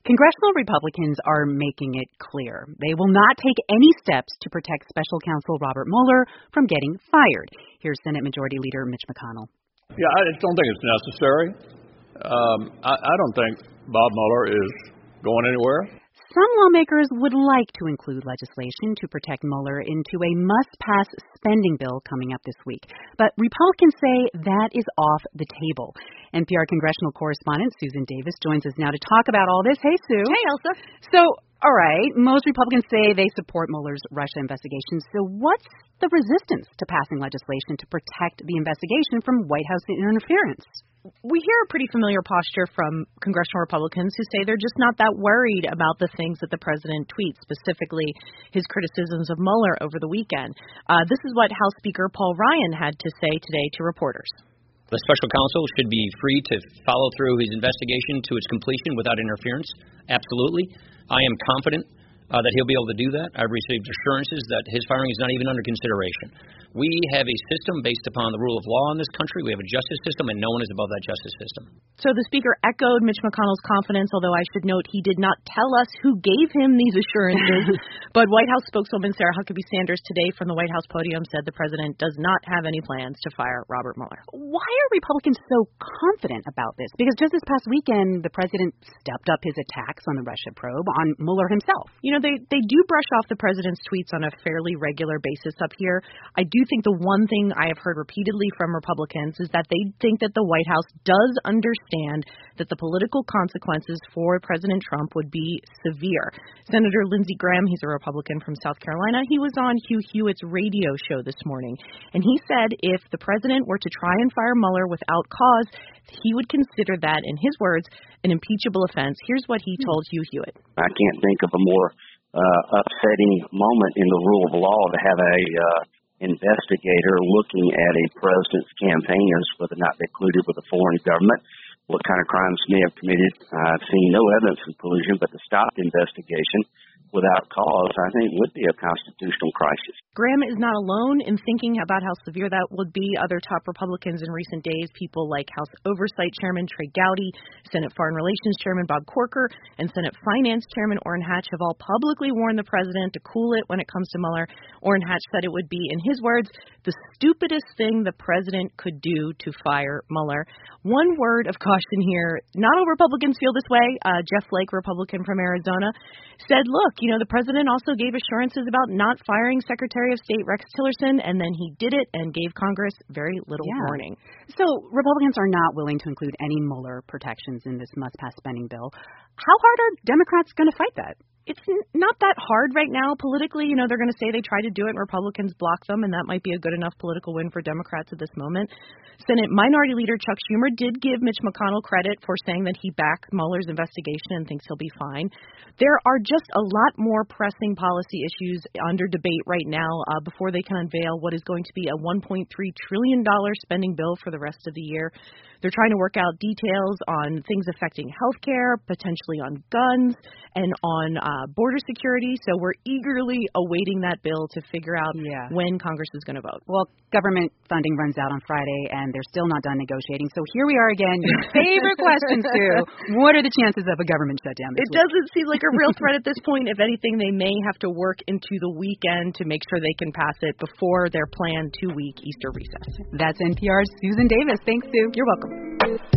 Congressional Republicans are making it clear they will not take any steps to protect Special Counsel Robert Mueller from getting fired. Here's Senate Majority Leader Mitch McConnell. Yeah, I don't think it's necessary. I don't think Bob Mueller is going anywhere. Some lawmakers would like to include legislation to protect Mueller into a must-pass spending bill coming up this week. But Republicans say that is off the table. NPR congressional correspondent Susan Davis joins us now to talk about all this. Hey, Sue. Hey, Elsa. So, all right, most Republicans say they support Mueller's Russia investigation. So what's the resistance to passing legislation to protect the investigation from White House interference? We hear a pretty familiar posture from congressional Republicans who say they're just not that worried about the things that the president tweets, specifically his criticisms of Mueller over the weekend. This is what House Speaker Paul Ryan had to say today to reporters. The special counsel should be free to follow through his investigation to its completion without interference. Absolutely. I am confident that he'll be able to do that. I've received assurances that his firing is not even under consideration. We have a system based upon the rule of law in this country. We have a justice system, and no one is above that justice system. So the Speaker echoed Mitch McConnell's confidence, although I should note he did not tell us who gave him these assurances. But White House spokeswoman Sarah Huckabee Sanders today from the White House podium said the president does not have any plans to fire Robert Mueller. Why are Republicans so confident about this? Because just this past weekend, the president stepped up his attacks on the Russia probe on Mueller himself. You know, they do brush off the president's tweets on a fairly regular basis up here. I do think the one thing I have heard repeatedly from Republicans is that they think that the White House does understand that the political consequences for President Trump would be severe. Senator Lindsey Graham, he's a Republican from South Carolina, he was on Hugh Hewitt's radio show this morning, and he said if the president were to try and fire Mueller without cause, he would consider that, in his words, an impeachable offense. Here's what he told Hugh Hewitt. I can't think of a more upsetting moment in the rule of law to have a investigator looking at a president's campaigners, whether or not they're colluded with a foreign government, what kind of crimes may have committed. I've seen no evidence of collusion, but to stop the investigation without cause, I think, would be a constitutional crisis. Graham is not alone in thinking about how severe that would be. Other top Republicans in recent days, people like House Oversight Chairman Trey Gowdy, Senate Foreign Relations Chairman Bob Corker, and Senate Finance Chairman Orrin Hatch have all publicly warned the president to cool it when it comes to Mueller. Orrin Hatch said it would be, in his words, the stupidest thing the president could do to fire Mueller. One word of caution here, not all Republicans feel this way. Jeff Flake, Republican from Arizona, said, look, you know, the president also gave assurances about not firing Secretary of State Rex Tillerson, and then he did it and gave Congress very little warning. So Republicans are not willing to include any Mueller protections in this must-pass spending bill. How hard are Democrats going to fight that? It's not that hard right now politically. You know, they're going to say they tried to do it and Republicans block them, and that might be a good enough political win for Democrats at this moment. Senate Minority Leader Chuck Schumer did give Mitch McConnell credit for saying that he backed Mueller's investigation and thinks he'll be fine. There are just a lot more pressing policy issues under debate right now before they can unveil what is going to be a $1.3 trillion spending bill for the rest of the year. They're trying to work out details on things affecting health care, potentially on guns, and on border security. So we're eagerly awaiting that bill to figure out when Congress is going to vote. Well, government funding runs out on Friday, and they're still not done negotiating. So here we are again. Your favorite question, Sue. What are the chances of a government shutdown this week? It doesn't seem like a real threat at this point. If anything, they may have to work into the weekend to make sure they can pass it before their planned 2-week Easter recess. That's NPR's Susan Davis. Thanks, Sue. You're welcome.